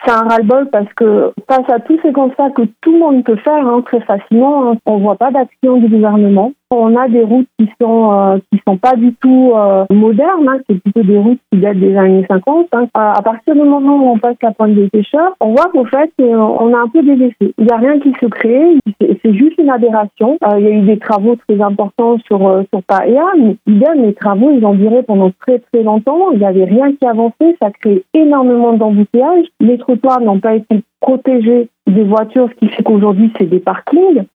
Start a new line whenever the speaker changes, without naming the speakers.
C'est un ras-le-bol parce que face à tous ces constats que tout le monde peut faire très facilement, on voit pas d'action du gouvernement. On a des routes qui sont pas du tout modernes, c'est plutôt des routes qui datent des années 50. À partir du moment où on passe la pointe des pêcheurs, on voit qu'au fait, on a un peu délaissé. Il n'y a rien qui se crée, c'est juste une aberration. Il y a eu des travaux très importants sur Paea, mais idem, les travaux, ils ont duré pendant très très longtemps. Il n'y avait rien qui avançait, ça crée énormément d'embouteillages. Les trottoirs n'ont pas été protégés des voitures, ce qui fait qu'aujourd'hui, c'est des parkings.